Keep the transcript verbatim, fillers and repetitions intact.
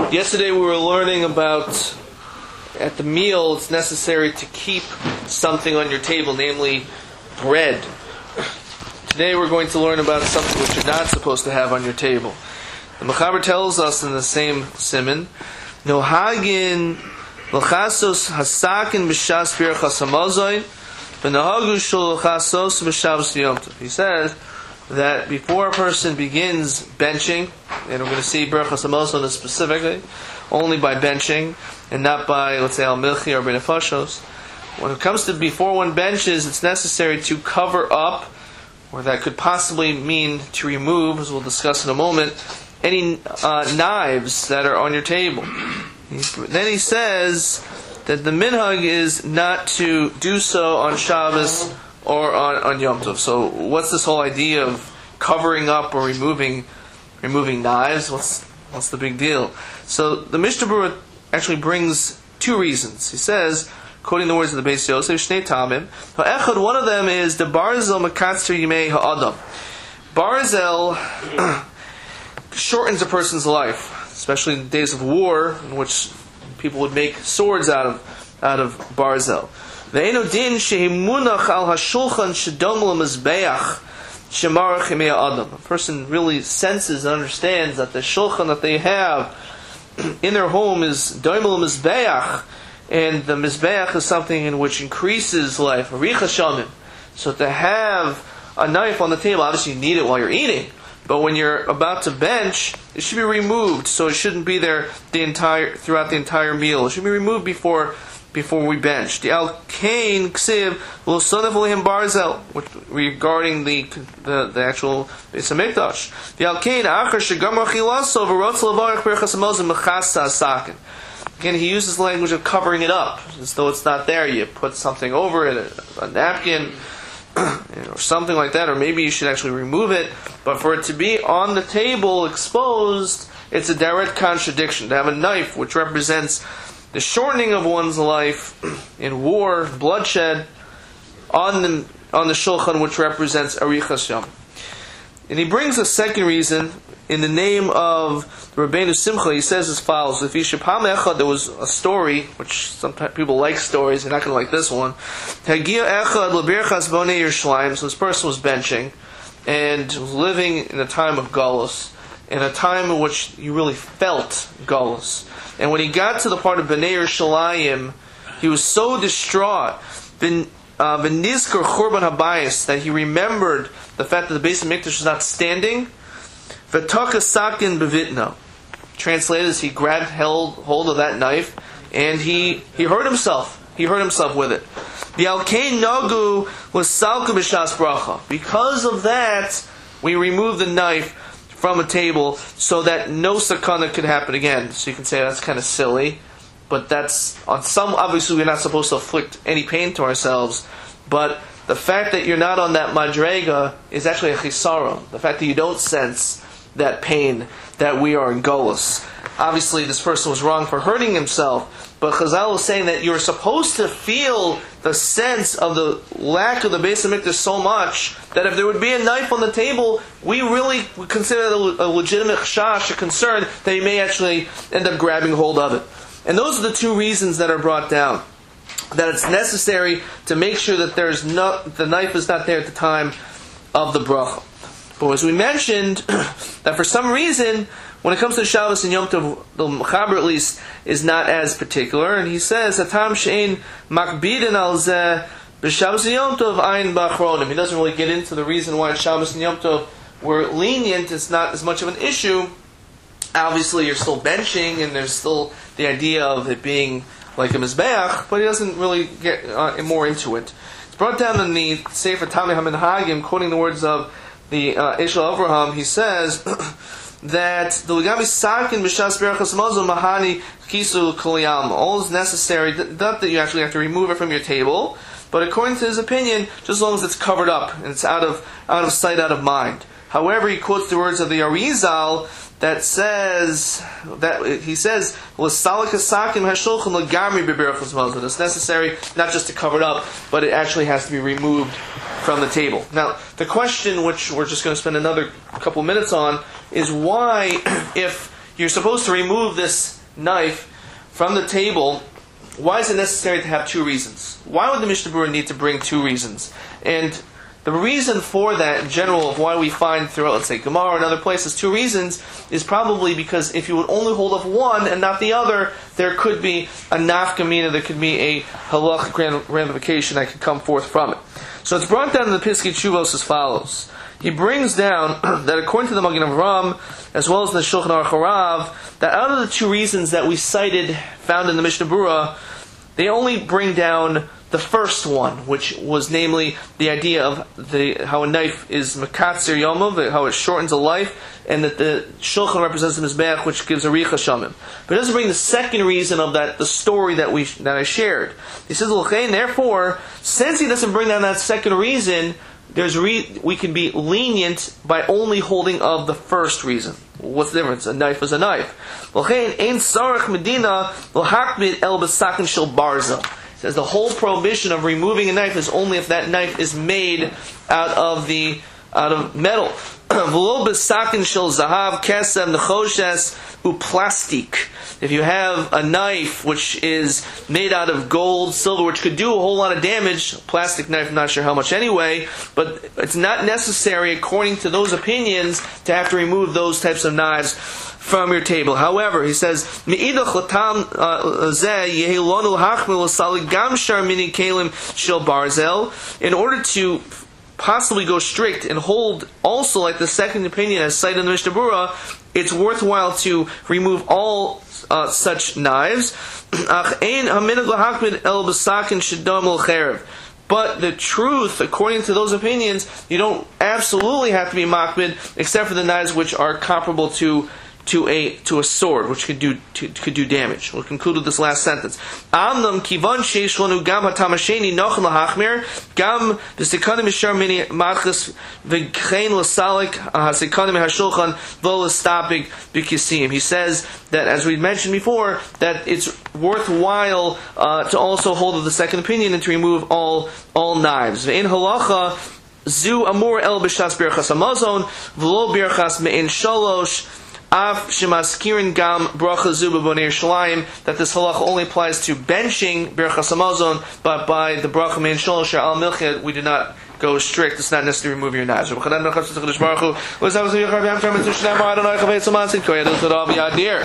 Yesterday we were learning about at the meal it's necessary to keep something on your table, namely bread. Today we're going to learn about something which you're not supposed to have on your table. The Mechaber tells us in the same siman, Nohagin l'chasos hasakin b'shas birchas hamazon v'nohagu shul l'chasos b'shavos yom tov. He says that before a person begins benching, and we're going to see birchas hamazon specifically, only by benching and not by, let's say, al milchi or benefashos. When it comes to before one benches, it's necessary to cover up, or that could possibly mean to remove, as we'll discuss in a moment, any uh, knives that are on your table. Then he says that the minhag is not to do so on Shabbos or on, on Yom Tov. So what's this whole idea of covering up or removing removing knives? What's what's the big deal? So the Mishnah Berurah actually brings two reasons. He says, quoting the words of the Beis Yosef, Shnei Tamim, Ha'echad, one of them is the barzel mekatzer yimei ha'adam. Barzel shortens a person's life, especially in the days of war, in which people would make swords out of out of barzel. Ve'eno din shehimunach al hashulchan shedom l'mizbeach shemarach yimei ha'adam. A person really senses and understands that the shulchan that they have in their home is doimel mizbeach, and the mizbeach is something in which increases life, richa shamim. So to have a knife on the table, obviously you need it while you're eating, but when you're about to bench, it should be removed, so it shouldn't be there the entire throughout the entire meal. It should be removed before before we bench. The al kain ksiv lo sonef lehim barzel, which regarding the the, the actual Beis Hamikdash. The al kain achar shegamar chilaso v'rotz levarach berachas hamazon mechasa sakin. Again, he uses language of covering it up, as though it's not there. You put something over it, a, a napkin, or something like that, or maybe you should actually remove it. But for it to be on the table exposed, it's a direct contradiction. To have a knife which represents the shortening of one's life in war, bloodshed, on the on the shulchan, which represents arichas yom. And he brings a second reason in the name of the Rabbeinu Simcha. He says as follows: If Yishapam Echad, there was a story, which sometimes people like stories, they're not going to like this one. Hagia Echad lebirchas bonei Yerushalayim. So this person was benching and was living in a time of galus, in a time in which you really felt galus. And when he got to the part of Bnei Yerushalayim, he was so distraught, v'nizkar churban habayis, that he remembered the fact that the Beis Hamikdash was not standing. V'taka sakin bevitno. Translated as he grabbed held hold of that knife and he he hurt himself. He hurt himself with it. The alkein nagu was salka b'shas bracha. Because of that, we removed the knife from a table so that no sakana could happen again. So you can say that's kind of silly, but that's on some. Obviously, we're not supposed to inflict any pain to ourselves, but the fact that you're not on that madrega is actually a chisaron. The fact that you don't sense that pain, that we are in golus. Obviously, this person was wrong for hurting himself, but Chazal is saying that you're supposed to feel the sense of the lack of the Beis Hamikdash so much that if there would be a knife on the table, we really would consider it a legitimate chash, a concern that he may actually end up grabbing hold of it. And those are the two reasons that are brought down. That it's necessary to make sure that there's not, the knife is not there at the time of the bracha. But as we mentioned, that for some reason, when it comes to Shabbos and Yom Tov, the Mechaber at least is not as particular, and he says, "Hatam she'ein makbidin al zeh b'Shabbos and Yom Tov ayin b'achronim." He doesn't really get into the reason why Shabbos and Yom Tov were lenient. It's not as much of an issue. Obviously, you're still benching, and there's still the idea of it being like a mizbeach, but he doesn't really get uh, more into it. It's brought down in the Sefer Tamei HaMinhagim, quoting the words of the uh, Eshel Avraham. He says that the Ligami Sakin B'Shas Berachas Hamazon Mahani Kisu Koliyam. All is necessary, not that you actually have to remove it from your table, but according to his opinion, just as long as it's covered up and it's out of out of sight, out of mind. However, he quotes the words of the Arizal that says that he says it's necessary not just to cover it up, but it actually has to be removed from the table. Now, the question which we're just going to spend another couple minutes on is why, if you're supposed to remove this knife from the table, why is it necessary to have two reasons? Why would the Mishnah Berurah need to bring two reasons? And the reason for that, in general, of why we find throughout, let's say, Gemara and other places, two reasons, is probably because if you would only hold of one and not the other, there could be a nafkamina, there could be a halachic ramification that could come forth from it. So it's brought down in the Piskei Teshuvos as follows. He brings down that according to the Magen Avraham, as well as the Shulchan Aruch Harav, that out of the two reasons that we cited, found in the Mishnah Berurah, they only bring down the first one, which was namely the idea of the how a knife is mekatzer yomov, how it shortens a life, and that the shulchan represents the mizbeach, which gives a richa shamim. But it doesn't bring the second reason of that, the story that we that I shared. He says, "L'chein, therefore, since he doesn't bring down that second reason, there's re- we can be lenient by only holding of the first reason." What's the difference? A knife is a knife. L'chein ein sarach medina l'hakmid el b'sakin shel barzel. Says the whole prohibition of removing a knife is only if that knife is made out of the out of metal. V'lo b'sakin shel zahav kesem nechoshes uplastik. If you have a knife which is made out of gold, silver, which could do a whole lot of damage, a plastic knife, I'm not sure how much anyway, but it's not necessary, according to those opinions, to have to remove those types of knives from your table. However, he says, "Me'idach latam zeh yehelonu hachmil sali gam shar mini kelim shel barzel." In order to possibly go strict and hold also like the second opinion as cited in the Mishnah Berurah, it's worthwhile to remove all uh, such knives. But the truth, according to those opinions, you don't absolutely have to be makbid, except for the knives which are comparable to to a to a sword, which could do to, could do damage. We'll conclude with this last sentence. Amnam kivan sheish lanu gam hatamasheni nochen lahachmir gam v'sekanim mishar mini matchas v'chein l'salik hasekanim hashulchan v'lo l'stapik b'kisim. He says that, as we mentioned before, that it's worthwhile uh, to also hold of the second opinion and to remove all all knives. Ve'in halacha zu amur el b'shas birchas hamazon v'lo birchas me'in shalosh. Af shemaskirin gam bracha zu b'bonei Yerushalayim, that this halacha only applies to benching birchas hamazon, but by the bracha mein shalosh al milchid we do not go strict. It's not necessary to remove your knives.